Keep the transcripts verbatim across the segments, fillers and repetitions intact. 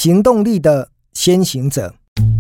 行动力的先行者。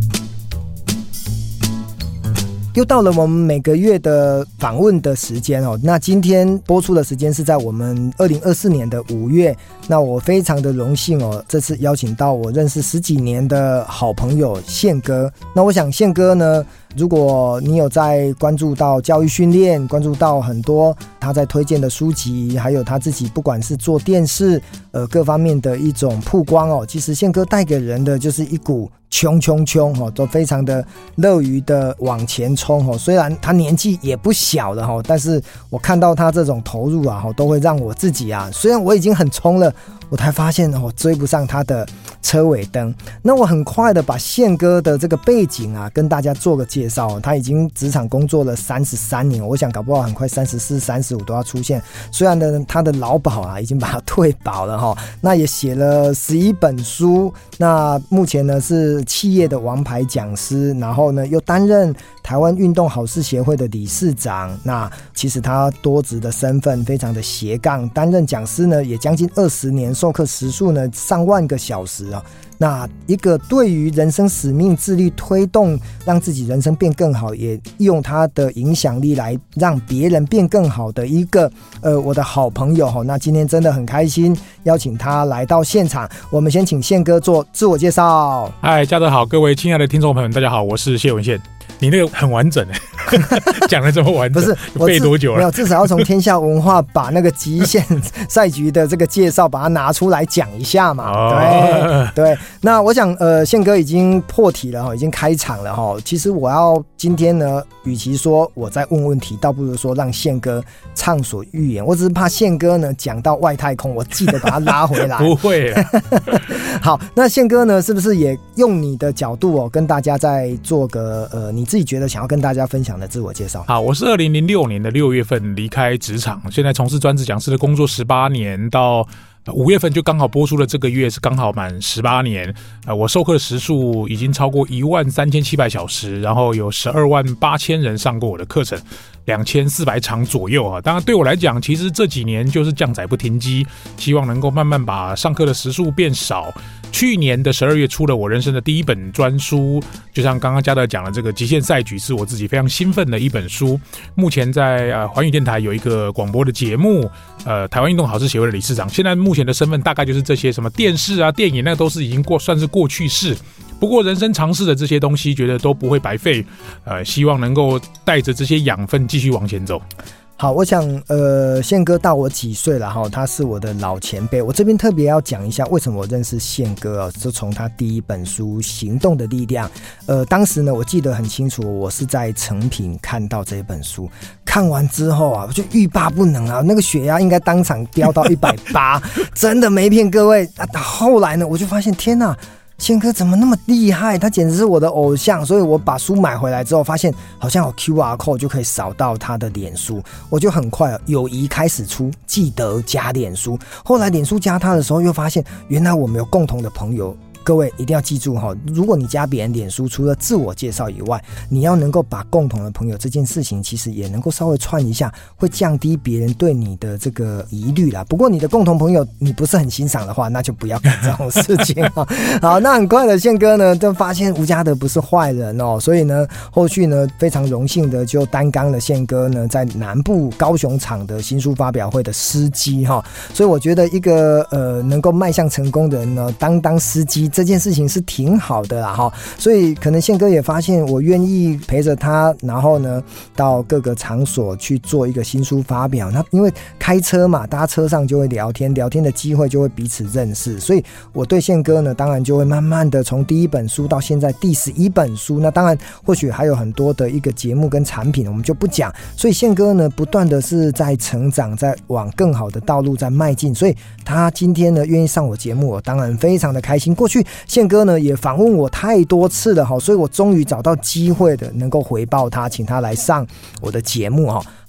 又到了我们每个月的访问的时间哦，那今天播出的时间是在我们二零二四年的五月，那我非常的荣幸哦，这次邀请到我认识十几年的好朋友宪哥。那我想宪哥呢，如果你有在关注到教育训练，关注到很多他在推荐的书籍，还有他自己不管是做电视呃各方面的一种曝光哦，其实宪哥带给人的就是一股冲冲冲哦，都非常的乐于的往前冲哦。虽然他年纪也不小了哦，但是我看到他这种投入啊，都会让我自己啊，虽然我已经很冲了，我才发现哦追不上他的车尾灯。那我很快的把宪哥的这个背景啊跟大家做个介绍。他已经职场工作了三十三年，我想搞不好很快三十四、三十五都要出现。虽然呢他的劳保啊已经把他退保了哈，那也写了十一本书。那目前呢是企业的王牌讲师，然后呢又担任台湾运动好事协会的理事长。那其实他多职的身份非常的斜杠，担任讲师呢也将近二十年，授课时数呢上万个小时啊。那一个对于人生使命致力推动，让自己人生变更好，也用他的影响力来让别人变更好的一个呃我的好朋友。那今天真的很开心邀请他来到现场，我们先请宪哥做自我介绍。 嗨，嘉德好，各位亲爱的听众朋友们，大家好，我是谢文宪。你那个很完整讲得这么完整，不是背多久了？ 没有，至少要从天下文化把那个极限赛局的这个介绍把它拿出来讲一下嘛。哦、对对，那我想呃，宪哥已经破题了，已经开场了哈。其实我要今天呢，与其说我在问问题，倒不如说让宪哥畅所欲言。我只是怕宪哥呢讲到外太空，我记得把他拉回来。 不会啊。 好，那宪哥呢，是不是也用你的角度哦，跟大家再做个呃你自己觉得想要跟大家分享的自我介绍？ 好，我是二零零六年的六月份离开职场，现在从事专职讲师的工作十八年，到五月份就刚好播出了，这个月是刚好满十八年。呃，我授课的时数已经超过一万三千七百小时，然后有十二万八千人上过我的课程，两千四百场左右啊。当然对我来讲，其实这几年就是降载不停机，希望能够慢慢把上课的时数变少。去年的十二月出了我人生的第一本专书，就像刚刚嘉德讲的，这个极限赛局是我自己非常兴奋的一本书。目前在呃环宇电台有一个广播的节目，呃台湾运动好事协会的理事长。现在目前的身份大概就是这些，什么电视啊、电影，那都是已经过算是过去式。不过人生尝试的这些东西，觉得都不会白费，呃，希望能够带着这些养分继续往前走。 好，我想呃，宪哥大我几岁了哈，他是我的老前辈。我这边特别要讲一下，为什么我认识宪哥哦，就从他第一本书《行动的力量》。呃，当时呢，我记得很清楚，我是在诚品看到这本书，看完之后啊，我就欲罢不能啊，那个血压应该当场飙到一百八，真的没骗各位。啊，后来呢，我就发现，天哪！宪哥怎么那么厉害？他简直是我的偶像，所以我把书买回来之后，发现好像有 Q R code 就可以扫到他的脸书，我就很快友谊开始出，记得加脸书。后来脸书加他的时候，又发现原来我们有共同的朋友。各位一定要记住哈，如果你加别人脸书，除了自我介绍以外，你要能够把共同的朋友这件事情，其实也能够稍微串一下，会降低别人对你的这个疑虑啦。不过你的共同朋友你不是很欣赏的话，那就不要干这种事情哈。好，那很快的宪哥呢，就发现吴家德不是坏人哦，所以呢，后续呢非常荣幸的就担纲了宪哥呢在南部高雄场的新书发表会的司机哈。所以我觉得一个呃能够迈向成功的人呢，当当司机。这件事情是挺好的啦哈，所以可能宪哥也发现我愿意陪着他，然后呢到各个场所去做一个新书发表。那因为开车嘛，大家车上就会聊天，聊天的机会就会彼此认识，所以我对宪哥呢，当然就会慢慢的从第一本书到现在第十一本书。那当然或许还有很多的一个节目跟产品，我们就不讲。所以宪哥呢，不断的是在成长，在往更好的道路在迈进。所以他今天呢愿意上我节目，我当然非常的开心。过去宪哥呢也访问我太多次了，所以我终于找到机会的能够回报他，请他来上我的节目。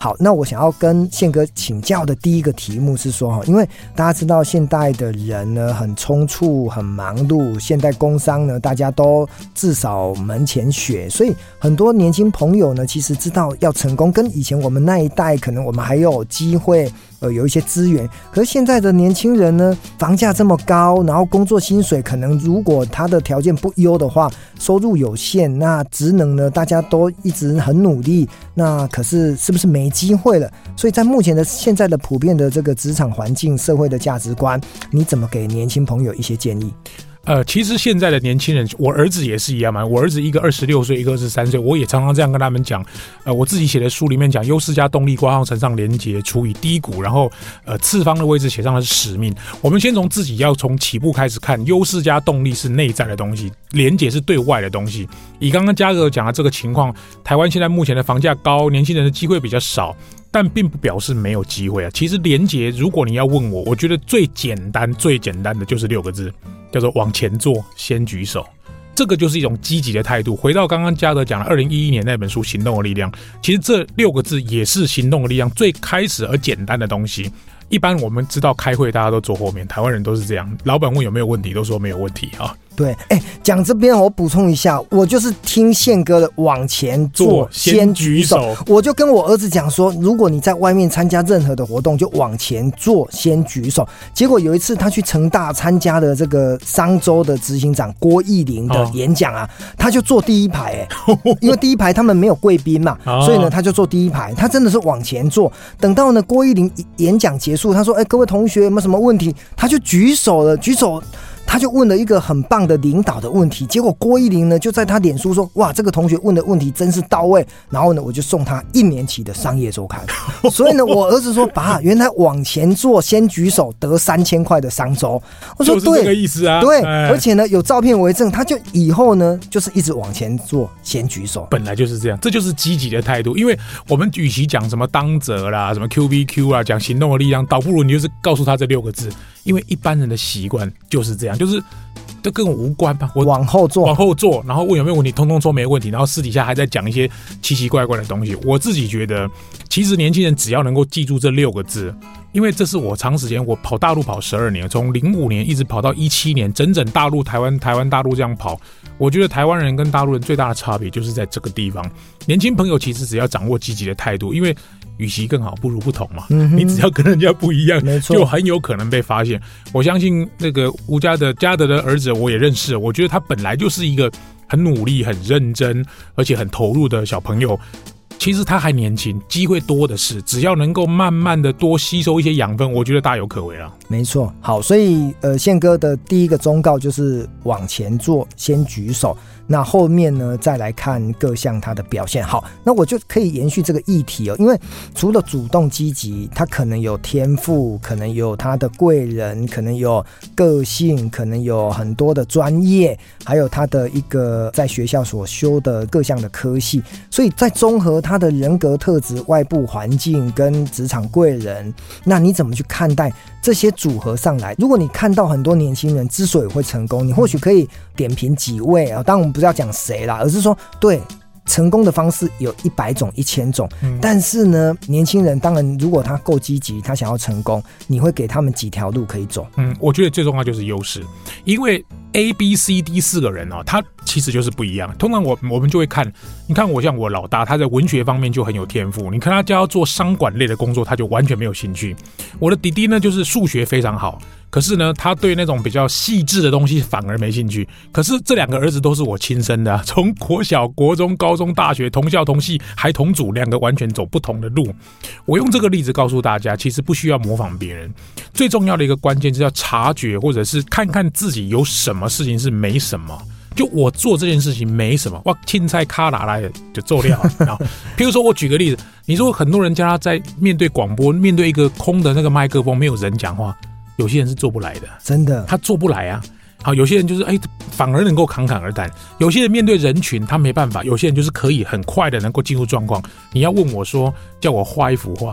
好，那我想要跟宪哥请教的第一个题目是说，因为大家知道现代的人呢很冲促很忙碌，现代工商呢大家都至少门前雪，所以很多年轻朋友呢其实知道要成功，跟以前我们那一代可能我们还有机会呃有一些资源，可是现在的年轻人呢房价这么高，然后工作薪水可能如果他的条件不优的话，收入有限，那职能呢大家都一直很努力，那可是是不是没机会了？所以在目前的现在的普遍的这个职场环境社会的价值观，你怎么给年轻朋友一些建议？ 呃，其实现在的年轻人，我儿子也是一样嘛。我儿子一个二十六岁，一个二十三岁，我也常常这样跟他们讲。呃，我自己写的书里面讲，优势加动力挂号乘上连结除以低谷，然后呃次方的位置写上的是使命。我们先从自己要从起步开始看，优势加动力是内在的东西，连结是对外的东西。以刚刚嘉哥讲的这个情况，台湾现在目前的房价高，年轻人的机会比较少。但并不表示没有机会啊。其实连结，如果你要问我，我觉得最简单、最简单的就是六个字，叫做往前做，先举手。这个就是一种积极的态度。回到刚刚嘉德讲的二零一一年那本书《行动的力量》，其实这六个字也是行动的力量最开始而简单的东西。一般我们知道开会大家都坐后面，台湾人都是这样，老板问有没有问题都说没有问题啊。 对，哎，讲这边我补充一下，我就是听宪哥的往前做先举手，我就跟我儿子讲说，如果你在外面参加任何的活动，就往前做先举手。结果有一次他去成大参加的这个商周的执行长郭义林的演讲啊，哦、他就坐第一排，哎，因为第一排他们没有贵宾嘛，哦、所以呢他就坐第一排，他真的是往前坐。等到呢郭义林演讲结束，他说：“哎，各位同学有没有什么问题？”他就举手了，举手。他就问了一个很棒的领导的问题，结果郭一林呢就在他脸书说：“哇，这个同学问的问题真是到位。”然后呢，我就送他一年期的商业周刊。所以呢，我儿子说：“爸，原来往前做，先举手得三千块的商周。”我说：“对， 就是这个意思啊。” 对，而且呢有照片为证，他就以后呢就是一直往前做，先举手。 本来就是这样，这就是积极的态度。因为我们与其讲什么当责啦、什么 Q B Q 啊，讲行动的力量，倒不如你就是告诉他这六个字。因为一般人的习惯就是这样，就是这跟我无关吧，我往后做， 往后做，然后问有没有问题，通通说没问题，然后私底下还在讲一些奇奇怪怪的东西。我自己觉得，其实年轻人只要能够记住这六个字，因为这是我长时间我跑大陆跑十二年，从零五年一直跑到一七年，整整大陆、台湾、台湾、大陆这样跑。我觉得台湾人跟大陆人最大的差别就是在这个地方。年轻朋友其实只要掌握积极的态度，因为与其更好，不如不同嘛。嗯、你只要跟人家不一样，就很有可能被发现。我相信那个吴家的嘉德的儿子，我也认识。我觉得他本来就是一个很努力、很认真，而且很投入的小朋友。其实他还年轻，机会多的是，只要能够慢慢的多吸收一些养分，我觉得大有可为了。 没错，好，所以呃，宪哥的第一个忠告就是往前做，先举手。那后面呢，再来看各项他的表现。好，那我就可以延续这个议题哦，因为除了主动积极，他可能有天赋，可能有他的贵人，可能有个性，可能有很多的专业，还有他的一个在学校所修的各项的科系，所以在综合他的人格特质、外部环境跟职场贵人，那你怎么去看待这些组合上来？如果你看到很多年轻人之所以会成功，你或许可以点评几位啊，当然我们不是要讲谁啦，而是说对成功的方式有一百种、一千种、嗯，但是呢，年轻人当然如果他够积极，他想要成功，你会给他们几条路可以走。 嗯，我觉得最重要就是优势，因为 A、B、C、D 四个人哦，他其实就是不一样。通常我我们就会看，你看我像我老大，他在文学方面就很有天赋，你看他叫他做商管类的工作，他就完全没有兴趣。我的弟弟呢，就是数学非常好。可是呢，他对那种比较细致的东西反而没兴趣。可是这两个儿子都是我亲生的、啊，从国小、国中、高中、大学同校同系还同组，两个完全走不同的路。我用这个例子告诉大家，其实不需要模仿别人，最重要的一个关键是要察觉，或者是看看自己有什么事情是没什么。就我做这件事情没什么，哇，青菜卡拿来就做掉了。譬如说，我举个例子，你说很多人叫他在面对广播，面对一个空的那个麦克风，没有人讲话。有些人是做不来的， 真的， 他做不来啊。好，有些人就是哎，反而能够侃侃而谈。有些人面对人群他没办法，有些人就是可以很快的能够进入状况。你要问我说，叫我画一幅画，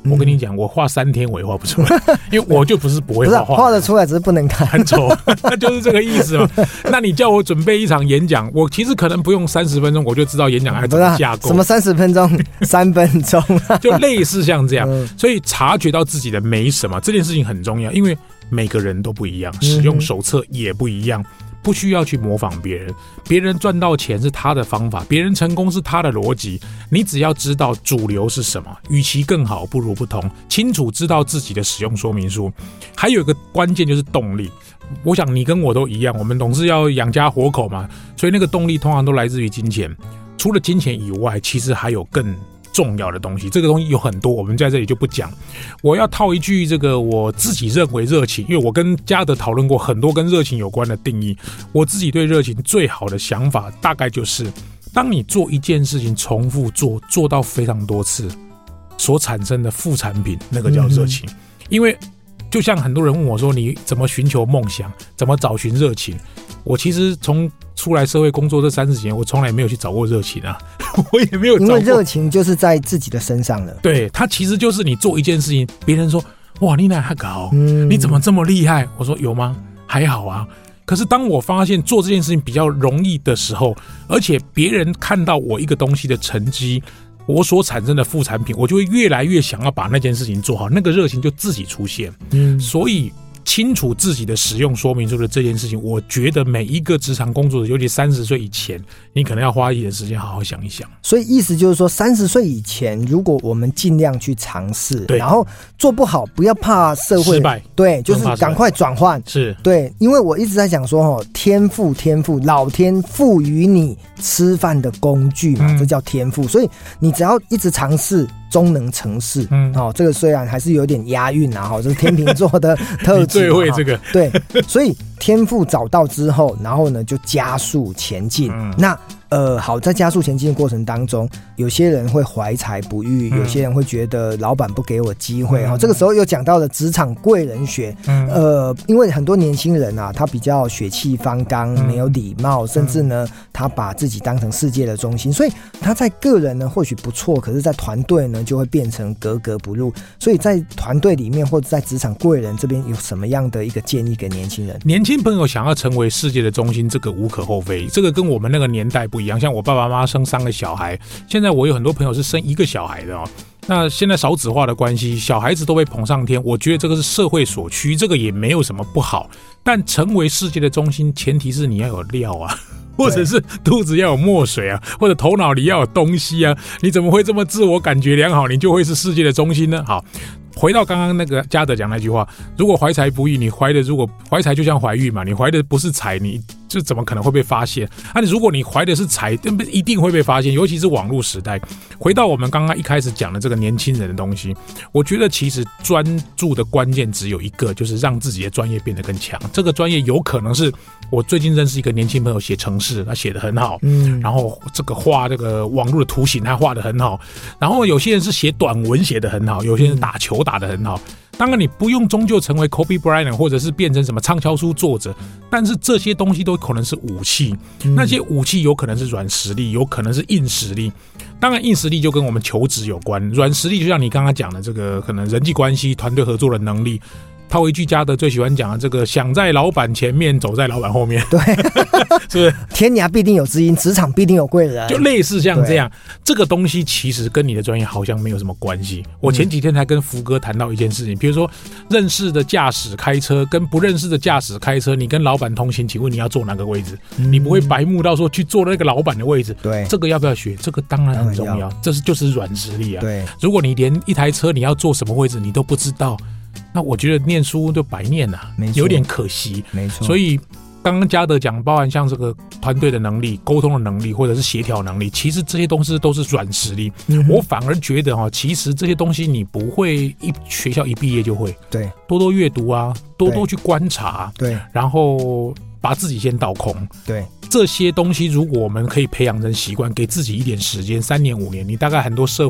我跟你讲，我画三天我也画不出来，因为我就不是不会画画， 画得出来只是不能看， 很丑，就是这个意思嘛。那你叫我准备一场演讲，我其实可能不用三十分钟，我就知道演讲要怎么架构。 什么三十分钟、三分钟， 就类似像这样。所以察觉到自己的美什么这件事情很重要，因为每个人都不一样，使用手册也不一样。不需要去模仿别人，别人赚到钱是他的方法，别人成功是他的逻辑，你只要知道主流是什么，与其更好不如不同，清楚知道自己的使用说明书。还有一个关键就是动力，我想你跟我都一样，我们总是要养家活口嘛，所以那个动力通常都来自于金钱。除了金钱以外，其实还有更重要的东西，这个东西有很多，我们在这里就不讲。我要套一句这个我自己认为热情，因为我跟嘉德讨论过很多跟热情有关的定义。我自己对热情最好的想法，大概就是当你做一件事情重复做，做到非常多次，所产生的副产品，那个叫热情。嗯、因为就像很多人问我说，你怎么寻求梦想，怎么找寻热情？我其实从出来社会工作这三十几年，我从来没有去找过热情啊，我也没有找过。 因为热情就是在自己的身上了。 对，它其实就是你做一件事情，别人说哇，你哪还搞、嗯？你怎么这么厉害？我说有吗？还好啊。可是当我发现做这件事情比较容易的时候，而且别人看到我一个东西的成绩，我所产生的副产品，我就会越来越想要把那件事情做好，那个热情就自己出现。嗯，所以清楚自己的使用说明书的这件事情，我觉得每一个职场工作者，尤其三十岁以前，你可能要花一点时间好好想一想。 所以意思就是说，三十岁以前，如果我们尽量去尝试，然后做不好，不要怕社会失败， 对，就是赶快转换。 是对，因为我一直在讲说，哦，天赋，天赋，老天赋予你吃饭的工具嘛，嗯、这叫天赋。所以你只要一直尝试。终能成事，嗯，哦，这个虽然还是有点押韵啊，哈，这是天秤座的特质， 你最会这个， 对，所以天赋找到之后，然后呢就加速前进，嗯、那。呃，好，在加速前进的过程当中，有些人会怀才不遇，嗯、有些人会觉得老板不给我机会。嗯、这个时候又讲到了职场贵人学。嗯、呃，因为很多年轻人啊，他比较血气方刚，嗯、没有礼貌，甚至呢，他把自己当成世界的中心，所以他在个人呢或许不错，可是在团队呢就会变成格格不入。所以在团队里面或者在职场贵人这边有什么样的一个建议给年轻人？ 年轻朋友想要成为世界的中心，这个无可厚非，这个跟我们那个年代不一样，像我爸爸妈妈生三个小孩，现在我有很多朋友是生一个小孩的哦。那现在少子化的关系，小孩子都被捧上天，我觉得这个是社会所趋，这个也没有什么不好。但成为世界的中心，前提是你要有料啊，或者是肚子要有墨水啊，或者头脑里要有东西啊。你怎么会这么自我感觉良好，你就会是世界的中心呢？好。回到刚刚那个嘉德讲那句话，如果怀才不遇，你怀的如果怀才就像怀孕嘛，你怀的不是才，你就怎么可能会被发现？啊，如果你怀的是才，一定会被发现，尤其是网络时代。回到我们刚刚一开始讲的这个年轻人的东西，我觉得其实专注的关键只有一个，就是让自己的专业变得更强。这个专业有可能是我最近认识一个年轻朋友写程式，他写得很好，嗯，然后这个画这个网络的图形他画得很好，然后有些人是写短文写得很好，有些人打球打得很好。当然你不用终究成为 Kobe Bryant 或者是变成什么畅销书作者，但是这些东西都可能是武器，嗯、那些武器有可能是软实力，有可能是硬实力。当然硬实力就跟我们求职有关，软实力就像你刚刚讲的这个可能人际关系团队合作的能力。套一句嘉德最喜欢讲的这个，想在老板前面，走在老板后面， 对， 是不是？ 天涯必定有知音，职场必定有贵人， 就类似像这样。这个东西其实跟你的专业好像没有什么关系。我前几天才跟福哥谈到一件事情，比如说认识的驾驶开车跟不认识的驾驶开车，你跟老板同行，请问你要坐哪个位置？嗯、你不会白目到说去坐那个老板的位置？对，这个要不要学？这个当然很重要，这是就是软实力啊。对，如果你连一台车你要坐什么位置你都不知道。那我觉得念书就白念了、啊，有点可惜。没错，所以刚刚嘉德讲，包含像这个团队的能力、沟通的能力，或者是协调能力，其实这些东西都是软实力。嗯、我反而觉得哈，其实这些东西你不会一学校一毕业就会。对，多多阅读啊，多多去观察。对，然后把自己先倒空。对。这些东西如果我们可以培养成习惯，给自己一点时间，三年五年，你大概很多社会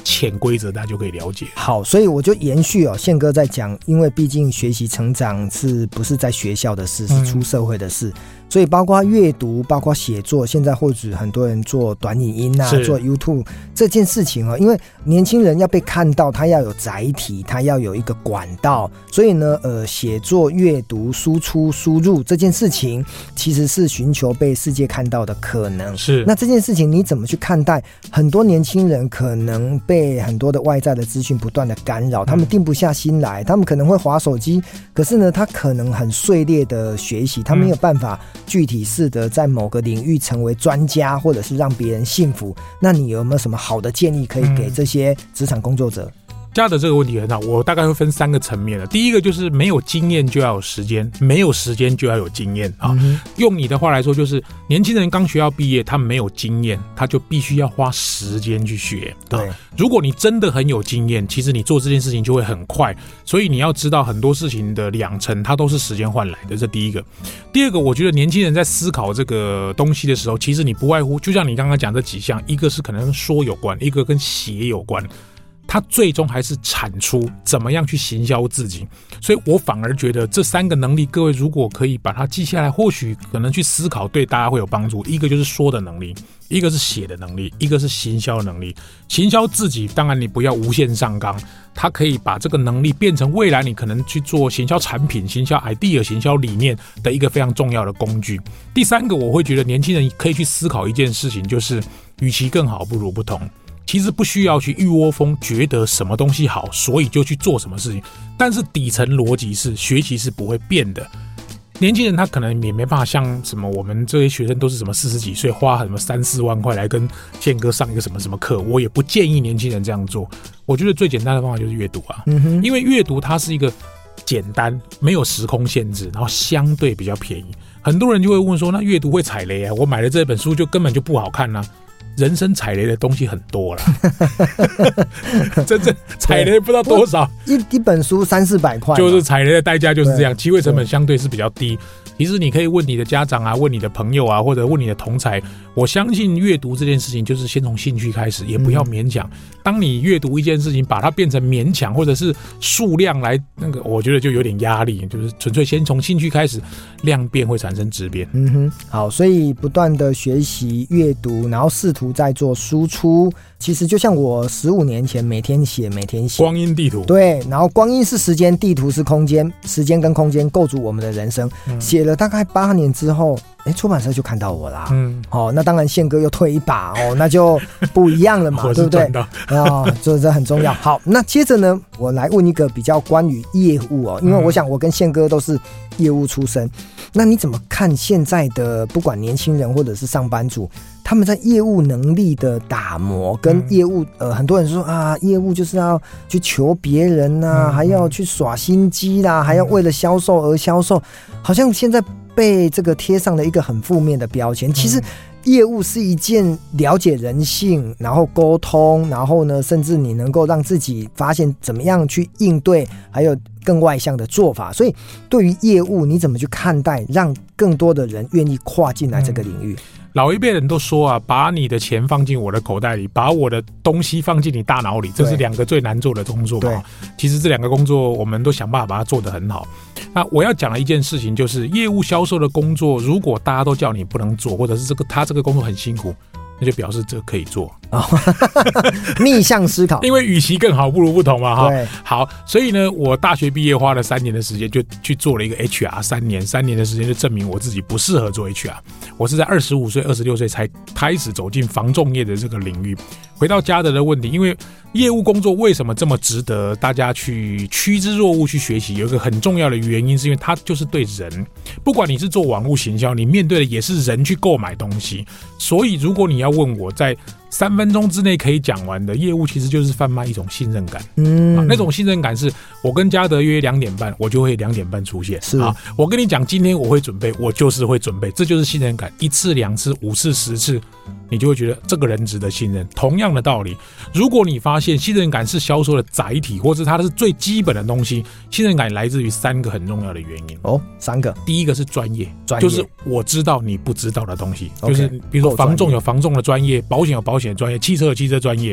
潜规则，大家就可以了解。 好，所以我就延续哦，宪哥在讲，因为毕竟学习成长是不是在学校的事，是出社会的事。嗯，所以包括阅读，包括写作，现在或许很多人做短影音啊，做 YouTube 这件事情哦，因为年轻人要被看到，他要有载体，他要有一个管道，所以呢，呃，写作、阅读、输出、输入这件事情，其实是寻求被世界看到的可能。 是， 那这件事情你怎么去看待？很多年轻人可能被很多的外在的资讯不断的干扰，他们定不下心来，他们可能会滑手机，可是呢，他可能很碎裂的学习，他没有办法具体式的在某个领域成为专家，或者是让别人信服。那你有没有什么好的建议可以给这些职场工作者？ 嘉德这个问题很好，我大概会分三个层面了。第一个就是没有经验就要有时间，没有时间就要有经验啊。嗯、用你的话来说，就是年轻人刚学校毕业，他没有经验，他就必须要花时间去学。对，啊、如果你真的很有经验，其实你做这件事情就会很快。所以你要知道，很多事情的养成，它都是时间换来的。这第一个。第二个，我觉得年轻人在思考这个东西的时候，其实你不外乎，就像你刚刚讲这几项，一个是可能跟说有关，一个跟写有关。他最终还是产出怎么样去行销自己，所以我反而觉得这三个能力，各位如果可以把它记下来，或许可能去思考，对大家会有帮助。一个就是说的能力，一个是写的能力，一个是行销的能力。行销自己，当然你不要无限上纲，它可以把这个能力变成未来你可能去做行销产品、行销 idea、行销理念的一个非常重要的工具。第三个，我会觉得年轻人可以去思考一件事情，就是与其更好，不如不同。其实不需要去一窝蜂觉得什么东西好，所以就去做什么事情。但是底层逻辑是，学习是不会变的。年轻人他可能也没办法像什么我们这些学生都是什么四十几岁花什么三四万块来跟宪哥上一个什么什么课，我也不建议年轻人这样做。我觉得最简单的方法就是阅读啊，嗯哼，因为阅读它是一个简单，没有时空限制，然后相对比较便宜。很多人就会问说，那阅读会踩雷啊？我买了这本书就根本就不好看啊。人生踩雷的东西很多啦，真正踩雷不知道多少， 一一本书三四百块， 就是踩雷的代价就是这样，机会成本相对是比较低。其实你可以问你的家长啊，问你的朋友啊，或者问你的同侪。我相信阅读这件事情就是先从兴趣开始，也不要勉强。当你阅读一件事情，把它变成勉强或者是数量来那个，我觉得就有点压力。就是纯粹先从兴趣开始，量变会产生质变。 嗯哼，好，所以不断的学习阅读，然后试图在做输出。其实就像我十五年前每天写，每天写光阴地图， 对，然后光阴是时间，地图是空间，时间跟空间构筑我们的人生。嗯、写了大概八年之后，哎，出版社就看到我啦。嗯，哦，那当然宪哥又退一把哦，那就不一样了嘛，对不对？啊、哦，这这很重要。好，那接着呢，我来问一个比较关于业务哦，因为我想我跟宪哥都是业务出身，那你怎么看现在的不管年轻人或者是上班族？他们在业务能力的打磨跟业务，呃，很多人说啊，业务就是要去求别人呐、啊，还要去耍心机啦，还要为了销售而销售，好像现在被这个贴上了一个很负面的标签。其实业务是一件了解人性，然后沟通，然后呢，甚至你能够让自己发现怎么样去应对，还有更外向的做法。所以对于业务，你怎么去看待，让更多的人愿意跨进来这个领域？ 老一辈人都说啊，把你的钱放进我的口袋里，把我的东西放进你大脑里，这是两个最难做的工作嘛。其实这两个工作我们都想办法把它做得很好。那我要讲的一件事情就是，业务销售的工作，如果大家都叫你不能做，或者是这个他这个工作很辛苦，那就表示这个可以做。哦、 逆向思考， 因为与其更好不如不同嘛，哈。好，所以呢，我大学毕业花了三年的时间，就去做了一个 H R， 三年，三年的时间就证明我自己不适合做 H R。我是在二十五岁、二十六岁才开始走进房仲业的这个领域。回到嘉德的问题，因为业务工作为什么这么值得大家去趋之若鹜去学习？有一个很重要的原因，是因为它就是对人，不管你是做网络行销，你面对的也是人去购买东西。所以，如果你要问我在三分钟之内可以讲完的业务，其实就是贩卖一种信任感。嗯、啊，那种信任感是我跟嘉德约两点半，我就会两点半出现。是啊，我跟你讲，今天我会准备，我就是会准备，这就是信任感。一次、两次、五次、十次，你就会觉得这个人值得信任。同样的道理，如果你发现信任感是销售的载体，或是它是最基本的东西，信任感来自于三个很重要的原因。 哦，三个。第一个是专业，专业就是我知道你不知道的东西， okay, 就是比如说房仲有房仲的专业，保险有保险的专业，汽车有汽车专业。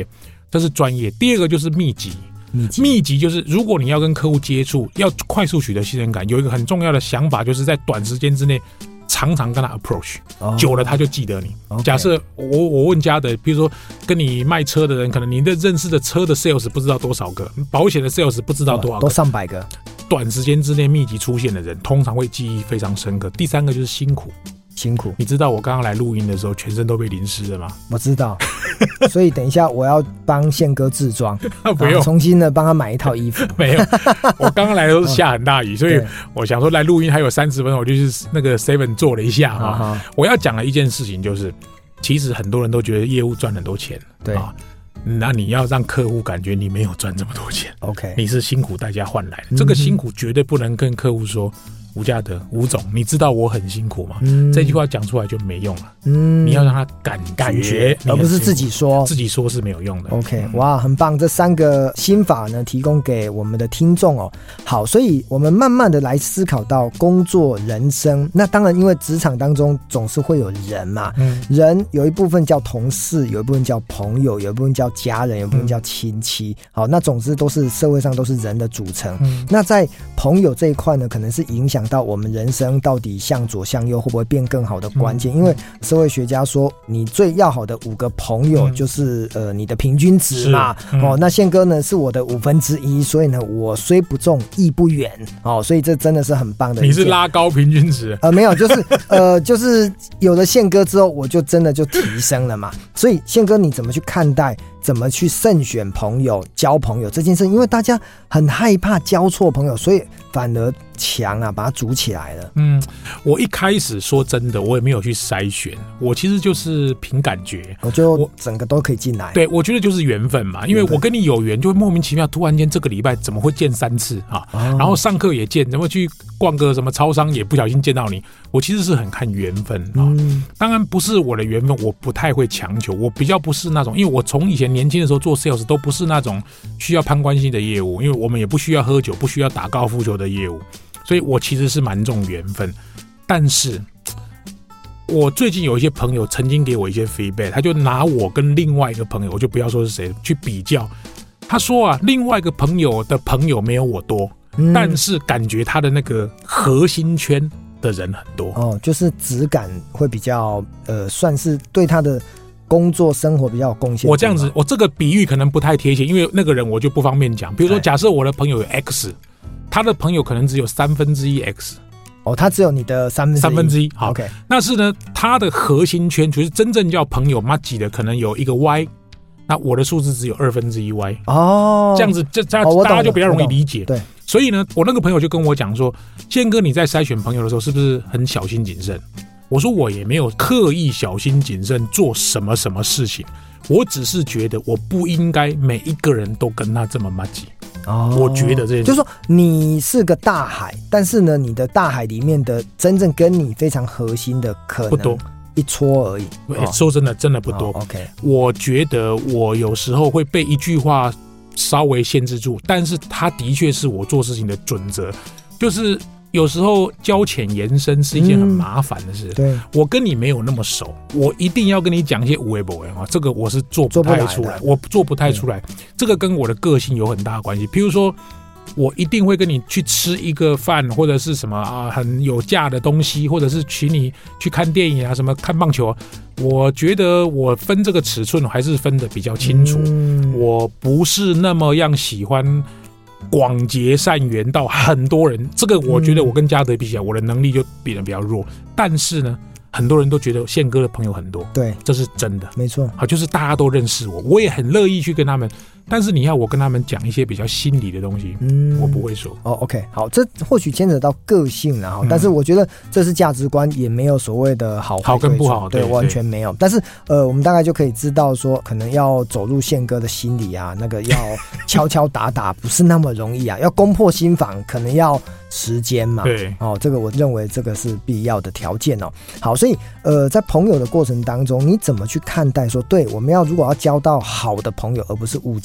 这是专业。第二个就是密集。 密集密集就是如果你要跟客户接触，要快速取得信任感，有一个很重要的想法，就是在短时间之内常常跟他 approach，哦、久了他就记得你。Okay. 假设我我问嘉德，比如说跟你卖车的人，可能你的认识的车的 sales 不知道多少个，保险的 sales 不知道多少个， 都上百个。 短时间之内密集出现的人，通常会记忆非常深刻。第三个就是辛苦。 辛苦， 你知道我刚刚来录音的时候，全身都被淋湿了吗？ 我知道，所以等一下我要帮宪哥自装， 不用重新的帮他买一套衣服。 没有，我刚刚来的时候下很大雨，所以我想说来录音还有三十分钟，我就去那个 seven 做了一下啊。我要讲的一件事情就是，其实很多人都觉得业务赚很多钱， 对啊，那你要让客户感觉你没有赚这么多钱 ，OK， 你是辛苦代价换来的，嗯、这个辛苦绝对不能跟客户说。吴家德，吴总，你知道我很辛苦吗？嗯、这句话讲出来就没用了。嗯，你要让他感觉， 感觉而不是自己说， 自己说是没有用的。 OK， 哇，很棒！这三个心法呢，提供给我们的听众哦。好，所以我们慢慢的来思考到工作、人生。那当然，因为职场当中总是会有人嘛，嗯、人有一部分叫同事，有一部分叫朋友，有一部分叫家人，有一部分叫亲戚。嗯、好，那总之都是社会上都是人的组成。嗯、那在朋友这一块呢，可能是影响到我们人生到底向左向右会不会变更好的关键，嗯、因为社会学家说，你最要好的五个朋友就是、嗯、呃你的平均值嘛。嗯、哦，那宪哥呢是我的五分之一，所以呢我虽不中亦不远哦，所以这真的是很棒的。 你是拉高平均值？ 呃，没有，就是呃就是有了宪哥之后，我就真的就提升了嘛。所以宪哥你怎么去看待？怎么去慎选朋友、交朋友这件事？因为大家很害怕交错朋友，所以反而墙啊把它筑起来了。 嗯，我一开始说真的，我也没有去筛选，我其实就是凭感觉， 我就整个都可以进来。 对，我觉得就是缘分嘛，因为我跟你有缘，就会莫名其妙，突然间这个礼拜怎么会见三次啊？哦、然后上课也见，怎么去逛个什么超商也不小心见到你，我其实是很看缘分啊。嗯、当然不是我的缘分，我不太会强求，我比较不是那种，因为我从以前年轻的时候做 sales 都不是那种需要攀关系的业务，因为我们也不需要喝酒，不需要打高尔夫球的业务，所以我其实是蛮重缘分。但是我最近有一些朋友曾经给我一些 feedback， 他就拿我跟另外一个朋友，我就不要说是谁去比较，他说啊，另外一个朋友的朋友没有我多，嗯、但是感觉他的那个核心圈的人很多哦，就是质感会比较呃，算是对他的工作生活比较有贡献。 我这样子，我这个比喻可能不太贴切，因为那个人我就不方便讲。比如说，假设我的朋友有 X， 他的朋友可能只有三分之一 X。 哦，他只有你的三分之一。 三分之一，好。 OK， 但是呢，他的核心圈就是真正叫朋友 麻吉的，可能有一个 Y， 那我的数字只有二分之一 Y。哦，这样子，这这样、哦、大家就比较容易理解。 对， 所以呢，我那个朋友就跟我讲说，宪哥你在筛选朋友的时候，是不是很小心谨慎？我说我也没有刻意小心谨慎做什么什么事情，我只是觉得我不应该每一个人都跟他这么麻吉。哦，我觉得这件事就是说你是个大海，但是呢，你的大海里面的真正跟你非常核心的可能不多， 一撮而已。 欸、说真的，真的不多。 哦、OK， 我觉得我有时候会被一句话稍微限制住，但是它的确是我做事情的准则，就是。有时候交浅言深是一件很麻烦的事。嗯、对，我跟你没有那么熟，我一定要跟你讲一些无为不为啊，这个我是做不太出来，我做不太出来。这个跟我的个性有很大的关系。譬如说，我一定会跟你去吃一个饭，或者是什么啊很有价的东西，或者是请你去看电影啊，什么看棒球。我觉得我分这个尺寸还是分得比较清楚。嗯、我不是那么样喜欢。广结善缘到很多人，这个我觉得我跟嘉德比起来，我的能力就比人比较弱。但是呢，很多人都觉得宪哥的朋友很多， 对， 这是真的， 没错。 好，就是大家都认识我，我也很乐意去跟他们。但是你要我跟他们讲一些比较心理的东西，嗯，我不会说。 哦 ，OK， 好，这或许牵扯到个性啦，哈、嗯，但是我觉得这是价值观，也没有所谓的好坏好跟不好， 对，对完全没有。但是呃，我们大概就可以知道说，可能要走入宪哥的心里啊，那个要敲敲打打不是那么容易啊，要攻破心房，可能要时间嘛。 对， 哦，这个我认为这个是必要的条件哦。好，所以呃，在朋友的过程当中，你怎么去看待说，对，我们要如果要交到好的朋友，而不是误交。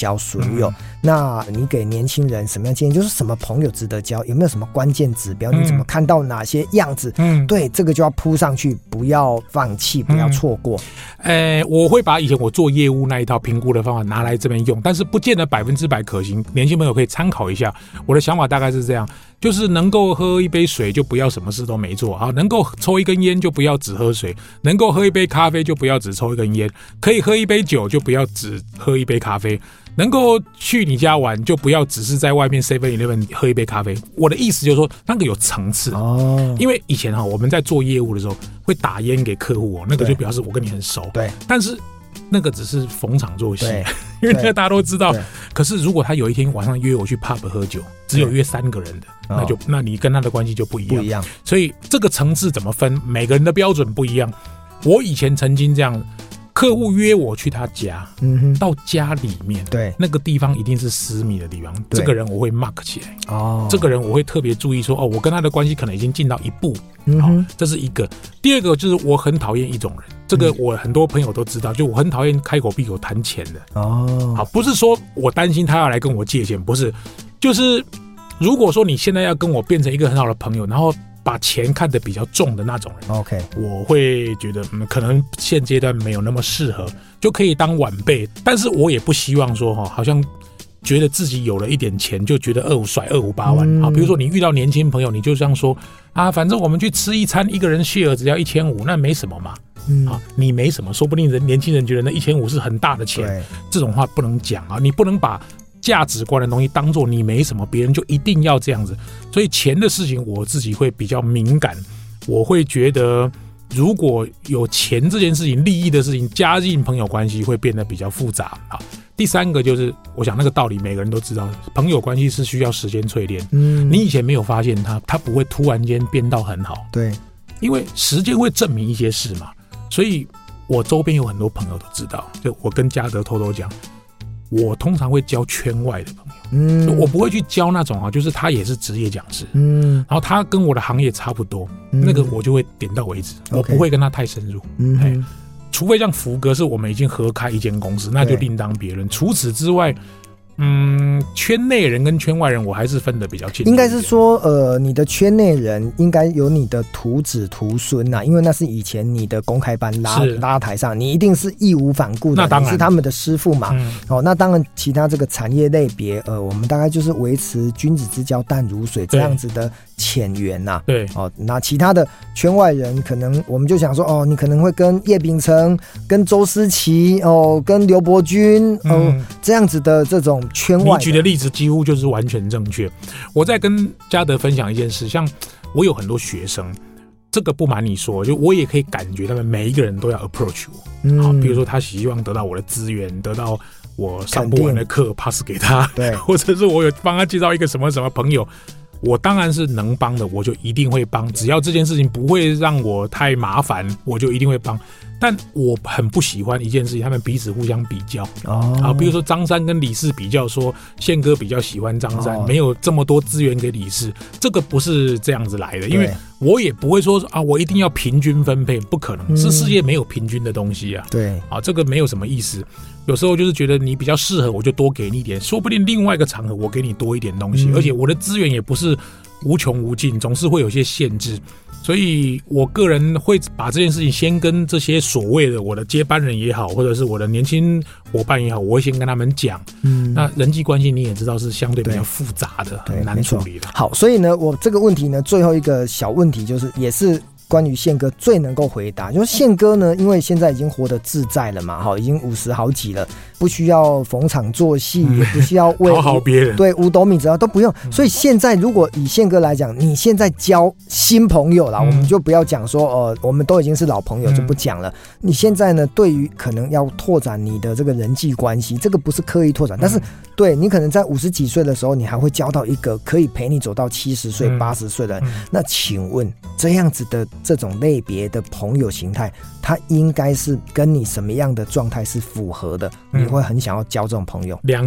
交损友、嗯。那你给年轻人什么样建议？就是什么朋友值得交？有没有什么关键指标？嗯、你怎么看到哪些样子？嗯，对，这个就要扑上去，不要放弃，不要错过。 呃，我会把以前我做业务那一套评估的方法拿来这边用，但是不见得百分之百可行。年轻朋友可以参考一下。我的想法大概是这样，就是能够喝一杯水就不要什么事都没做啊，能够抽一根烟就不要只喝水，能够喝一杯咖啡就不要只抽一根烟，可以喝一杯酒就不要只喝一杯咖啡，能够去你家玩就不要只是在外面 seven eleven 喝一杯咖啡。我的意思就是说那个有层次哦，因为以前哈我们在做业务的时候会打烟给客户哦，那个就表示我跟你很熟，对，但是那个只是逢场作戏，因为那个大家都知道。可是如果他有一天晚上约我去 pub 喝酒，只有约三个人的，那就那你跟他的关系就不一样。不一样。所以这个层次怎么分，每个人的标准不一样。我以前曾经这样，客户约我去他家，嗯哼，到家里面，对，那个地方一定是私密的地方，这个人我会 mark 起来。哦，这个人我会特别注意说，哦，我跟他的关系可能已经进到一步。嗯哼，哦，这是一个。第二个就是我很讨厌一种人。这个我很多朋友都知道，就我很讨厌开口闭口谈钱的哦。好，不是说我担心他要来跟我借钱，不是，就是如果说你现在要跟我变成一个很好的朋友，然后把钱看得比较重的那种人 ，OK， 我会觉得嗯，可能现阶段没有那么适合，就可以当晚辈，但是我也不希望说哈，好像觉得自己有了一点钱就觉得二五甩二五八万啊。比如说你遇到年轻朋友，你就这样说啊，反正我们去吃一餐，一个人 share 只要一千五，那没什么嘛。嗯啊，你没什么，说不定人年轻人觉得那一千五是很大的钱，这种话不能讲啊！你不能把价值观的东西当做你没什么，别人就一定要这样子。所以钱的事情我自己会比较敏感，我会觉得如果有钱这件事情、利益的事情加进朋友关系，会变得比较复杂啊。第三个就是，我想那个道理每个人都知道，朋友关系是需要时间淬炼。嗯，你以前没有发现他，他不会突然间变到很好。对，因为时间会证明一些事嘛。所以我周边有很多朋友都知道，就我跟嘉德偷偷讲，我通常会交圈外的朋友，嗯，我不会去交那种啊，就是他也是职业讲师，嗯，然后他跟我的行业差不多，嗯，那个我就会点到为止，我不会跟他太深入，嗯，除非像福哥是我们已经合开一间公司，那就另当别论。除此之外，嗯，圈内人跟圈外人我还是分得比较清楚。 应该是说，呃，你的圈内人应该有你的徒子徒孙呐，因为那是以前你的公开班拉拉台上，你一定是义无反顾的，那当然你是他们的师傅嘛。嗯，哦，那当然，其他这个产业类别，呃，我们大概就是维持君子之交淡如水这样子的浅缘呐。对，哦，那其他的圈外人，可能我们就想说，哦，你可能会跟叶秉成、跟周思齐、哦，跟刘伯钧，哦，嗯，这样子的这种。圈外， 你举的例子几乎就是完全正确。我在跟嘉德分享一件事，像我有很多学生，这个不瞒你说，就我也可以感觉他们每一个人都要 approach 我，嗯，好，比如说他希望得到我的资源，得到我上不完的课 pass 给他，对，或者是我有帮他介绍一个什么什么朋友，我当然是能帮的，我就一定会帮，只要这件事情不会让我太麻烦，我就一定会帮。但我很不喜欢一件事情，他们彼此互相比较哦，啊，比如说张三跟李四比较，说宪哥比较喜欢张三，哦，没有这么多资源给李四，这个不是这样子来的，因为我也不会说啊，我一定要平均分配，不可能，嗯，是世界没有平均的东西啊，对，啊，这个没有什么意思。有时候就是觉得你比较适合，我就多给你一点，说不定另外一个场合我给你多一点东西，嗯，而且我的资源也不是无穷无尽，总是会有些限制。所以我个人会把这件事情先跟这些所谓的我的接班人也好，或者是我的年轻伙伴也好，我会先跟他们讲。嗯，那人际关系你也知道是相对比较复杂的，很难处理的。 好，所以呢，我这个问题呢，最后一个小问题就是，也是关于宪哥最能够回答，就是宪哥呢，因为现在已经活得自在了嘛，哈，已经五十好几了，不需要逢场作戏，嗯，也不需要为讨好别人， 对，五斗米折腰都不用，嗯。所以现在如果以宪哥来讲，你现在交新朋友啦，嗯，我们就不要讲说，呃，我们都已经是老朋友，就不讲了。嗯，你现在呢，对于可能要拓展你的这个人际关系，这个不是刻意拓展，嗯，但是对你可能在五十几岁的时候，你还会交到一个可以陪你走到七十岁、八十岁的人，嗯。那请问这样子的这种类别的朋友形态，它应该是跟你什么样的状态是符合的？嗯，你会很想要交这种朋友？ 两种，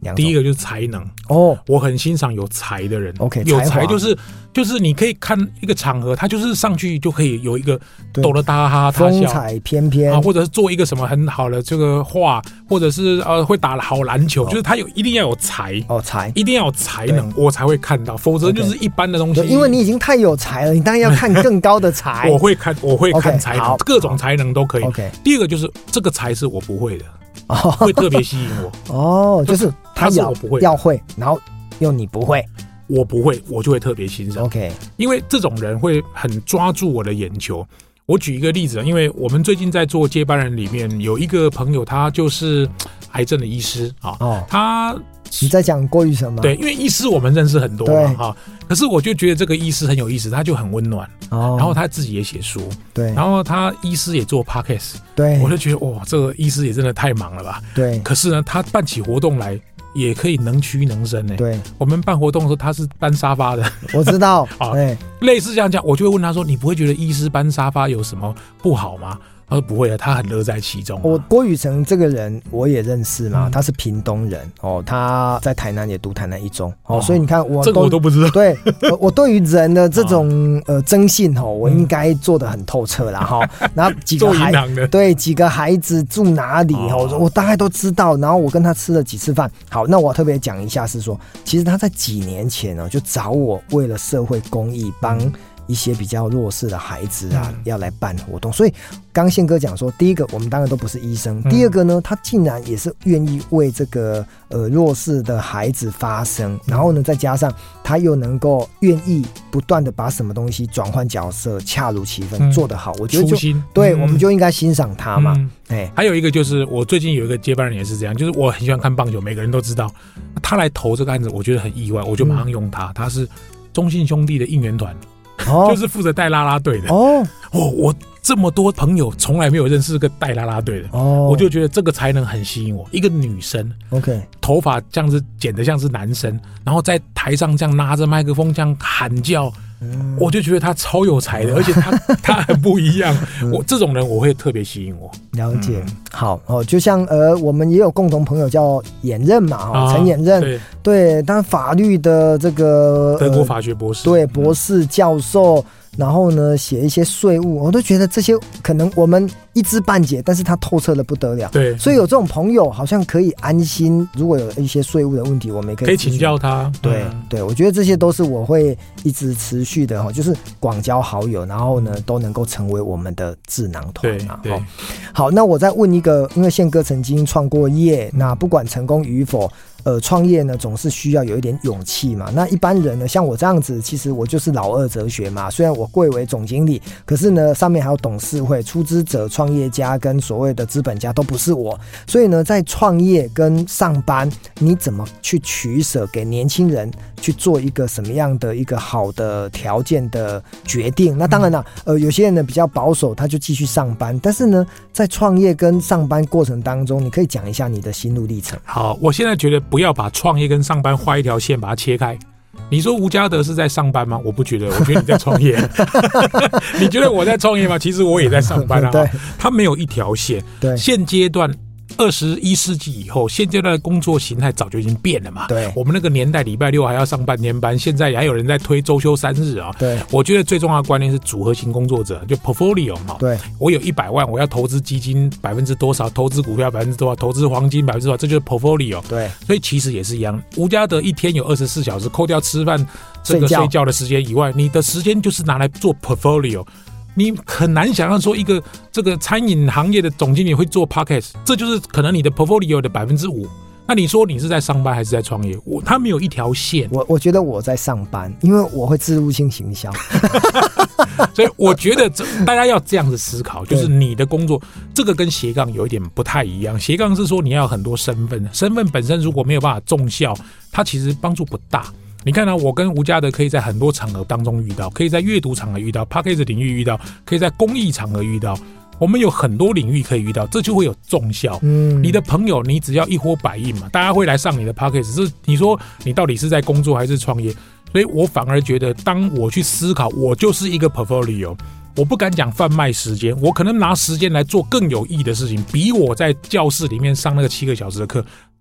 第一个就是才能哦， 我很欣赏有才的人。 OK， 有才就是就是你可以看一个场合，他就是上去就可以有一个抖得大哈哈大笑， 风采翩翩啊，或者是做一个什么很好的这个画，或者是呃会打好篮球，哦、就是他有一定要有才哦，才一定要有才能，我才会看到，否则就是一般的东西。 因为你已经太有才了，你当然要看更高的才。 我会看，我会看才能， okay, 各种才能都可以。 OK， 第二个就是这个才是我不会的。哦、会特别吸引我哦，就是他是我不会要会，然后又你不会， 我不会，我就会特别欣赏。 OK， 因为这种人会很抓住我的眼球。我举一个例子，因为我们最近在做接班人里面有一个朋友，他就是癌症的医师啊，哦、他。 你在讲郭玉成吗？ 对，因为医师我们认识很多嘛哈，可是我就觉得这个医师很有意思，他就很温暖，哦、然后他自己也写书， 对， 然后他医师也做 podcast， 对， 我就觉得哇，这个医师也真的太忙了吧， 对。 可是呢，他办起活动来也可以能屈能伸呢。 对， 我们办活动的时候他是搬沙发的， 我知道啊，类似这样讲，我就会问他说：“你不会觉得医师搬沙发有什么不好吗？”他说不会的，他很乐在其中、啊。 我郭宇成这个人我也认识嘛，嗯、他是屏东人哦，他在台南也读台南一中哦，哦所以你看我这个我都不知道。 对，我, 我对于人的这种、哦、呃征信哦，我应该做得很透彻啦哈。嗯、然后几个孩子对几个孩子住哪里哦，我大概都知道。然后我跟他吃了几次饭。好，那我特别讲一下是说，其实他在几年前呢、哦、就找我为了社会公益帮。一些比较弱势的孩子啊，嗯、要来办活动，所以刚宪哥讲说，第一个我们当然都不是医生，嗯、第二个呢，他竟然也是愿意为这个呃弱势的孩子发声，然后呢，再加上他又能够愿意不断的把什么东西转换角色，恰如其分，嗯、做得好，我觉得就对、嗯，我们就应该欣赏他嘛。哎、嗯， 还有一个就是我最近有一个接班人也是这样，就是我很喜欢看棒球，每个人都知道，他来投这个案子，我觉得很意外，我就马上用他，嗯、他是中信兄弟的应援团。哦、就是负责带啦啦队的哦哦，我这么多朋友从来没有认识个带啦啦队的哦，我就觉得这个才能很吸引我。一个女生 ，OK， 头发这样子剪得像是男生，然后在台上这样拿着麦克风这样喊叫，嗯、我就觉得她超有才的，而且她她很不一样。嗯、我这种人我会特别吸引我。 了解，嗯、好哦，就像呃，我们也有共同朋友叫衍任嘛，哈、哦，陈衍任，对，对，他法律的这个德国法学博士， 呃、对，博士教授。嗯然后呢，写一些税务，我都觉得这些可能我们一知半解，但是他透彻的不得了。 对， 所以有这种朋友，好像可以安心。如果有一些税务的问题，我们也可以可以请教他。 对、嗯、对，我觉得这些都是我会一直持续的哈，就是广交好友，然后呢都能够成为我们的智囊团嘛。 对，对好，那我再问一个，因为宪哥曾经创过业，那不管成功与否。呃，创业呢总是需要有一点勇气嘛。那一般人呢，像我这样子，其实我就是老二哲学嘛。虽然我贵为总经理，可是呢，上面还有董事会、出资者、创业家跟所谓的资本家都不是我。所以呢，在创业跟上班，你怎么去取舍，给年轻人去做一个什么样的一个好的条件的决定？那当然了，呃，有些人呢比较保守，他就继续上班。但是呢，在创业跟上班过程当中，你可以讲一下你的心路历程。 好，我现在觉得。不要把创业跟上班画一条线，把它切开。你说吴家德是在上班吗？我不觉得，我觉得你在创业。你觉得我在创业吗？其实我也在上班啊。 对， 他没有一条线。 对， 现阶段。二十一世纪以后，现阶段的工作形态早就已经变了嘛。 对， 我们那个年代礼拜六还要上半天班，现在还有人在推周休三日啊。 对， 我觉得最重要的观念是组合型工作者，就 portfolio 嘛。 对， 我有一百万，我要投资基金百分之多少，投资股票百分之多少，投资黄金百分之多少，这就是 portfolio。 对， 所以其实也是一样。吴家德一天有二十四小时，扣掉吃饭这个睡觉的时间以外，你的时间就是拿来做 portfolio。你很难想象说一个这个餐饮行业的总经理会做 podcast， 这就是可能你的 portfolio 的百分之五。那你说你是在上班还是在创业？我他没有一条线。 我我觉得我在上班，因为我会置入性行销， 所以我觉得大家要这样子思考，就是你的工作这个跟斜杠有一点不太一样。斜杠是说你要有很多身份，身份本身如果没有办法重效，它其实帮助不大。你看呢、啊？我跟吴家德可以在很多场合当中遇到，可以在阅读场合遇到 ，Podcast 领域遇到，可以在公益场合遇到，我们有很多领域可以遇到，这就会有重效。嗯，你的朋友，你只要一呼百应嘛，大家会来上你的 Podcast。是你说你到底是在工作还是创业？所以我反而觉得，当我去思考，我就是一个 portfolio。我不敢讲贩卖时间，我可能拿时间来做更有意义的事情，比我在教室里面上那个七个小时的课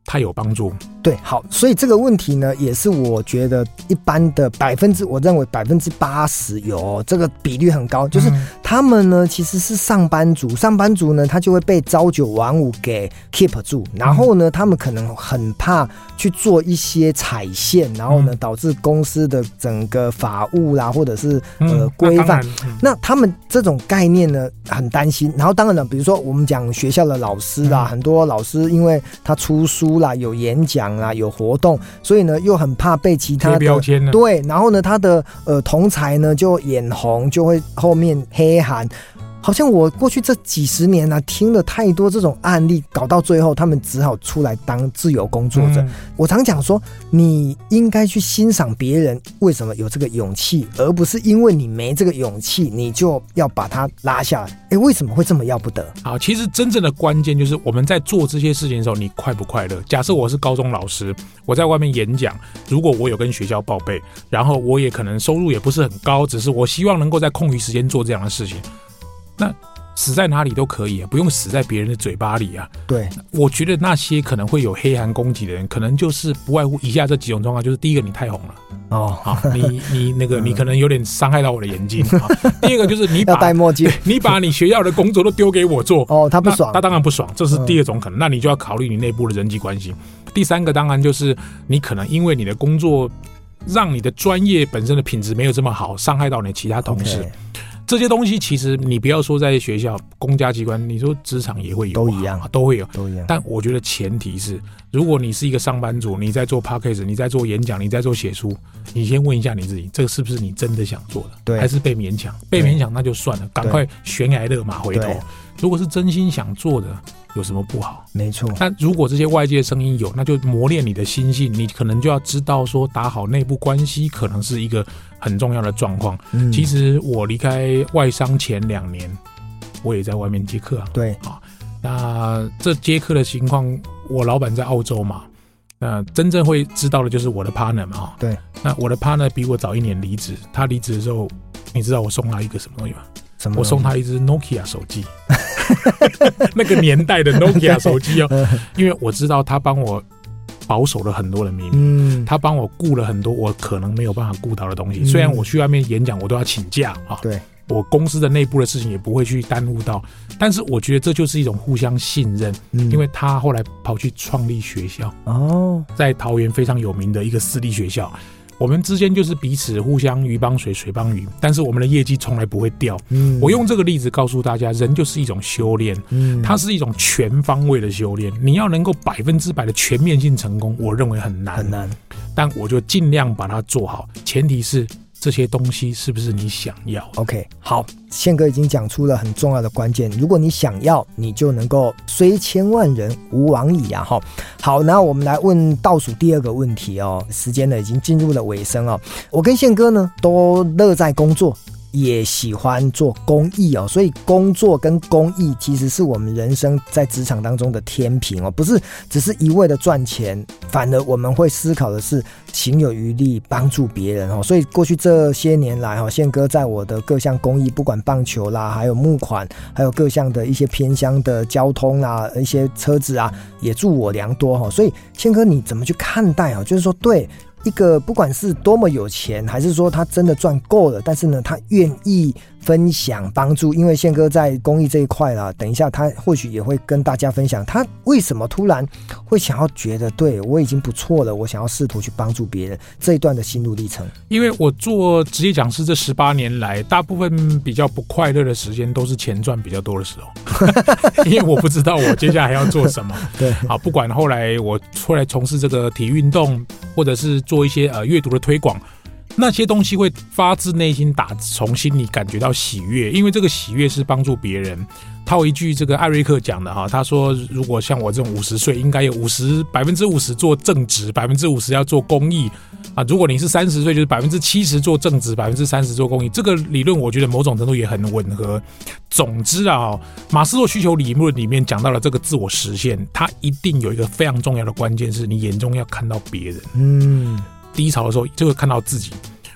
它有帮助。 对，好，所以这个问题呢，也是我觉得一般的百分之，我认为百分之八十有、哦、这个比率很高，就是他们呢其实是上班族，上班族呢他就会被朝九晚五给 keep 住，然后呢他们可能很怕去做一些踩线，然后呢导致公司的整个法务啦，或者是呃规范、嗯，那他们这种概念呢很担心。然后当然了，比如说我们讲学校的老师啦，嗯、很多老师因为他出书啦，有演讲啦，有活动，所以呢又很怕被其他的贴标签呢。 对，然后呢他的呃同才呢就眼红，就会后面黑函。好像我过去这几十年啊，听了太多这种案例，搞到最后他们只好出来当自由工作者。嗯、我常讲说，你应该去欣赏别人为什么有这个勇气，而不是因为你没这个勇气，你就要把它拉下来。哎，为什么会这么要不得？ 好，其实真正的关键就是我们在做这些事情的时候，你快不快乐？假设我是高中老师，我在外面演讲，如果我有跟学校报备，然后我也可能收入也不是很高，只是我希望能够在空余时间做这样的事情。那死在哪里都可以啊，不用死在别人的嘴巴里啊。 对， 我觉得那些可能会有黑函攻击的人，可能就是不外乎以下这几种状况，就是第一个，你太红了。哦，好，你你那个你可能有点伤害到我的眼睛。第二个就是你把要戴墨镜， 你把你学校的工作都丢给我做， 哦，他不爽， 他当然不爽，这是第二种可能。嗯、那你就要考虑你内部的人际关系。第三个当然就是你可能因为你的工作让你的专业本身的品质没有这么好，伤害到你其他同事。Okay.这些东西其实你不要说在学校、公家机关，你说职场也会有、啊， 都一样， 都会有， 都一样。 但我觉得前提是，如果你是一个上班族，你在做 podcast， 你在做演讲，你在做写书，你先问一下你自己，这个是不是你真的想做的？ 对， 还是被勉强？被勉强那就算了，赶快悬崖勒马回头。如果是真心想做的，有什么不好？ 没错。 那如果这些外界的声音有，那就磨练你的心性，你可能就要知道说，打好内部关系可能是一个很重要的状况。嗯、其实我离开外商前两年，我也在外面接课啊。 对啊，那这接课的情况，我老板在澳洲嘛，那真正会知道的就是我的 partner 嘛。 对， 那我的 partner 比我早一年离职，他离职的时候，你知道我送他一个什么东西吗？我送他一只 Nokia 手机，那个年代的 Nokia 手机哦，因为我知道他帮我保守了很多的秘密，嗯，他帮我顾了很多我可能没有办法顾到的东西。嗯、虽然我去外面演讲，我都要请假啊， 对， 我公司的内部的事情也不会去耽误到，但是我觉得这就是一种互相信任，嗯、因为他后来跑去创立学校哦，在桃园非常有名的一个私立学校。我们之间就是彼此互相鱼帮水，水帮鱼，但是我们的业绩从来不会掉。嗯、我用这个例子告诉大家，人就是一种修炼，嗯、它是一种全方位的修炼。你要能够百分之百的全面性成功，我认为很难， 很难。 但我就尽量把它做好，前提是这些东西是不是你想要 ？OK， 好，宪哥已经讲出了很重要的关键。如果你想要，你就能够虽千万人吾往矣啊！哈，好，那我们来问倒数第二个问题哦。时间呢已经进入了尾声哦。我跟宪哥呢都乐在工作，也喜欢做公益哦，所以工作跟公益其实是我们人生在职场当中的天平哦，不是只是一味的赚钱，反而我们会思考的是行有余力帮助别人哦。所以过去这些年来哦，宪哥在我的各项公益，不管棒球啦，还有募款，还有各项的一些偏乡的交通啦，一些车子啊，也助我良多哦。所以宪哥你怎么去看待哦？就是说对。一个不管是多么有钱，还是说他真的赚够了，但是呢，他愿意分享帮助，因为宪哥在公益这一块啦，等一下他或许也会跟大家分享，他为什么突然会想要觉得，对我已经不错了，我想要试图去帮助别人这一段的心路历程。 因为我做职业讲师这十八年来，大部分比较不快乐的时间都是钱赚比较多的时候，因为我不知道我接下来还要做什么。 对， 好，不管后来我出来从事这个体育运动，或者是做一些呃阅读的推广，那些东西会发自内心打从心里感觉到喜悦，因为这个喜悦是帮助别人。他有一句这个艾瑞克讲的哈，他说如果像我这种五十岁，应该有五十百分之五十做正职，百分之五十要做公益啊。如果你是三十岁，就是百分之七十做正职，百分之三十做公益。这个理论我觉得某种程度也很吻合。总之啊，马斯洛需求理论里面讲到了这个自我实现，它一定有一个非常重要的关键，是你眼中要看到别人。嗯，低潮的时候就会看到自己。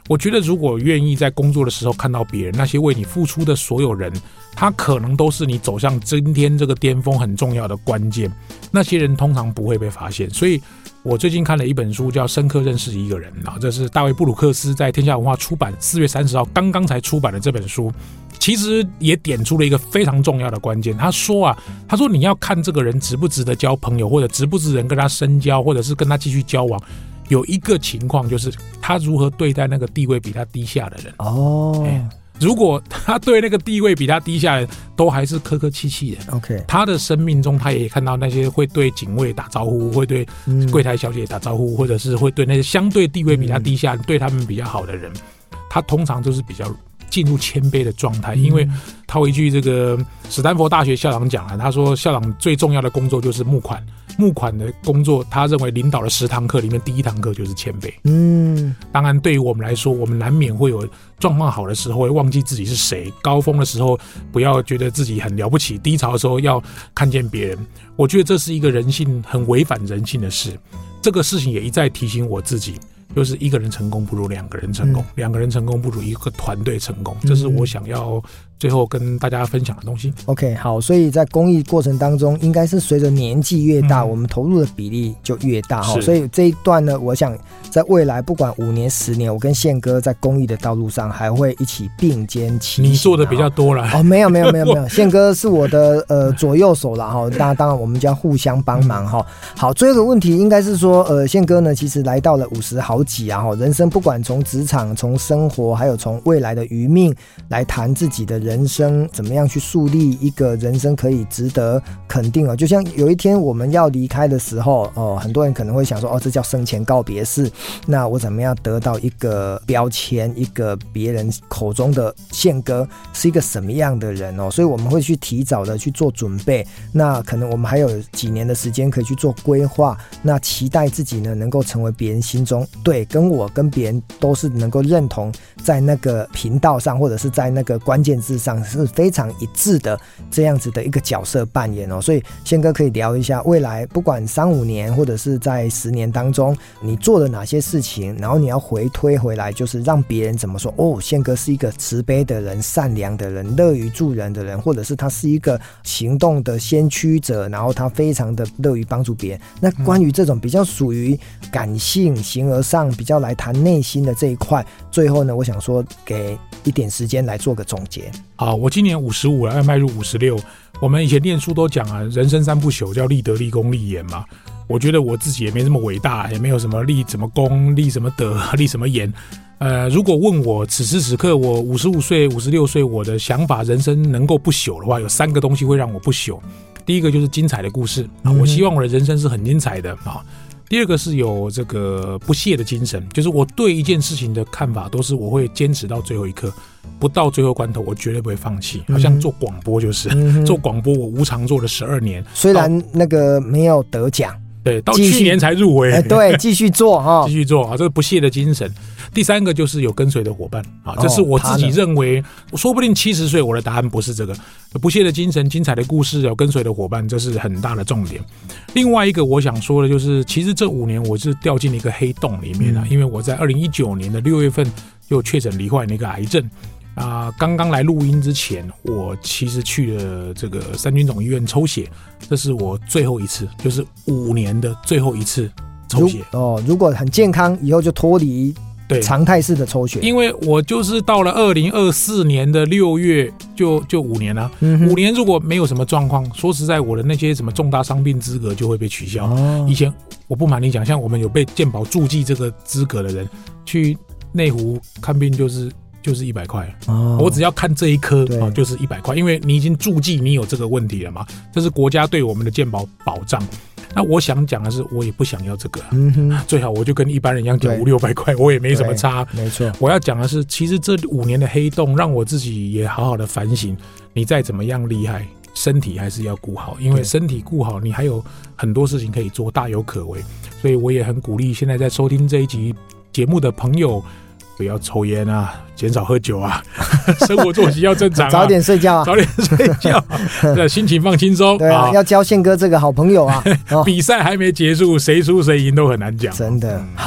我觉得如果愿意在工作的时候看到别人，那些为你付出的所有人，他可能都是你走向今天这个巅峰很重要的关键。那些人通常不会被发现，所以我最近看了一本书叫《深刻认识一个人》啊，这是大卫布鲁克斯在天下文化出版四月三十号刚刚才出版的这本书，其实也点出了一个非常重要的关键。他说啊，他说你要看这个人值不值得交朋友，或者值不值得跟他深交，或者是跟他继续交往。有一个情况就是他如何对待那个地位比他低下的人哦、欸。 如果他对那个地位比他低下的人都还是客客气气的 ，OK， 他的生命中他也看到那些会对警卫打招呼，会对柜台小姐打招呼，嗯、或者是会对那些相对地位比他低下、嗯、对他们比较好的人，他通常都是比较进入谦卑的状态。因为套一句这个史丹佛大学校长讲了，他说校长最重要的工作就是募款。募款的工作，他认为领导的十堂课里面第一堂课就是谦卑。嗯，当然对于我们来说，我们难免会有状况好的时候会忘记自己是谁，高峰的时候不要觉得自己很了不起，低潮的时候要看见别人。我觉得这是一个人性很违反人性的事。这个事情也一再提醒我自己，就是一个人成功不如两个人成功，嗯、两个人成功不如一个团队成功。这是我想要最后跟大家分享的东西。 OK， 好，所以在公益过程当中，应该是随着年纪越大、嗯、我们投入的比例就越大。所以这一段呢，我想在未来不管五年十年，我跟宪哥在公益的道路上还会一起并肩齐行。 你做的比较多了哦， 没有没有没有没有，宪哥是我的呃左右手啦哈，当当然我们就要互相帮忙哈。好，最后一个问题应该是说，呃，宪哥呢其实来到了五十好几啊哈，人生不管从职场、从生活，还有从未来的余命来谈自己的人生怎么样去树立一个人生可以值得肯定哦。就像有一天我们要离开的时候哦，很多人可能会想说哦，这叫生前告别式。那我怎么样得到一个标签，一个别人口中的宪哥是一个什么样的人哦？所以我们会去提早的去做准备。那可能我们还有几年的时间可以去做规划。那期待自己呢能够成为别人心中对跟我跟别人都是能够认同在那个频道上，或者是在那个关键字上是非常一致的这样子的一个角色扮演哦。所以宪哥可以聊一下未来不管三五年或者是在十年当中你做了哪些事情，然后你要回推回来，就是让别人怎么说哦，宪哥是一个慈悲的人、善良的人、乐于助人的人，或者是他是一个行动的先驱者，然后他非常的乐于帮助别人。那关于这种比较属于感性形而上比较来谈内心的这一块，最后呢我想说给一点时间来做个总结。 好，我今年五十五了，要迈入五十六。我们以前念书都讲啊，人生三不朽，叫立德、立功、立言嘛。我觉得我自己也没这么伟大，也没有什么立什么功、立什么德、立什么言。呃，如果问我此时此刻我五十五岁、五十六岁，我的想法人生能够不朽的话，有三个东西会让我不朽。第一个就是精彩的故事啊，我希望我的人生是很精彩的啊。第二个是有这个不懈的精神，就是我对一件事情的看法都是我会坚持到最后一刻，不到最后关头我绝对不会放弃。好像做广播就是、嗯、做广播我无偿做了十二年， 虽然那个没有得奖， 对，到去年才入围、 欸、对，继续做哈， 继续做啊，这个不懈的精神。第三个就是有跟随的伙伴啊，这是我自己认为，哦、说不定七十岁我的答案不是这个，不懈的精神、精彩的故事、有跟随的伙伴，这是很大的重点。另外一个我想说的就是，其实这五年我是掉进了一个黑洞里面啊，嗯、因为我在二零一九年的六月份又确诊罹患了一个癌症。啊、呃，刚刚来录音之前，我其实去了这个三军总医院抽血，这是我最后一次，就是五年的最后一次抽血。 哦，如果很健康，以后就脱离对常态式的抽血。 因为我就是到了二零二四年的六月，就就五年了、啊嗯。五年如果没有什么状况，说实在，我的那些什么重大伤病资格就会被取消。哦、以前我不瞒你讲，像我们有被健保注记这个资格的人，去内湖看病就是。就是一百块，我只要看这一科、哦、就是一百块，因为你已经注记你有这个问题了嘛，这是国家对我们的健保保障。那我想讲的是，我也不想要这个、啊嗯，最好我就跟一般人一样缴五六百块，我也没什么差。 没错， 我要讲的是，其实这五年的黑洞让我自己也好好的反省，你再怎么样厉害，身体还是要顾好，因为身体顾好，你还有很多事情可以做，大有可为。所以我也很鼓励现在在收听这一集节目的朋友。不要抽烟啊，减少喝酒啊，生活作息要正常、啊， 早点睡觉啊， 早点睡觉，对，心情放轻松。 对啊，要交宪哥这个好朋友啊。 比赛还没结束，谁输谁赢都很难讲。 真的、嗯、好。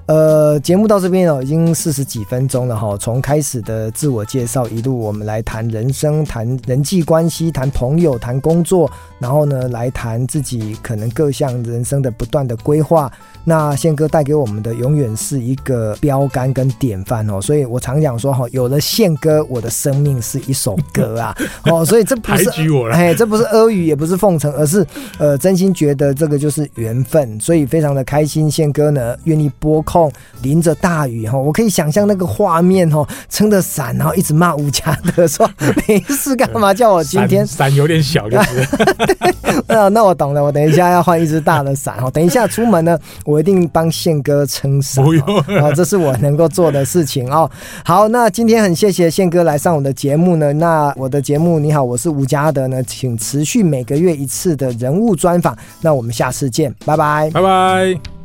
呃，节目到这边哦，已经四十几分钟了哈。从开始的自我介绍，一路我们来谈人生、谈人际关系、谈朋友、谈工作，然后呢，来谈自己可能各项人生的不断的规划。那宪哥带给我们的永远是一个标杆跟典范哦，所以我常讲说哈，有了宪哥，我的生命是一首歌啊哦，所以这不是抬举我了， 哎，这不是阿谀，也不是奉承，而是呃，真心觉得这个就是缘分，所以非常的开心，宪哥呢愿意拨空，淋着大雨哈，我可以想象那个画面哦，撑着伞，然后一直骂吴家德说没事干嘛叫我今天伞有点小就是那那我懂了，我等一下要换一只大的伞哦，等一下出门呢。我一定帮宪哥撑伞、哦，不用、哦，这是我能够做的事情哦。好，那今天很谢谢宪哥来上我的节目呢。那我的节目你好，我是吴家德呢，请持续每个月一次的人物专访。那我们下次见，拜拜， 拜拜。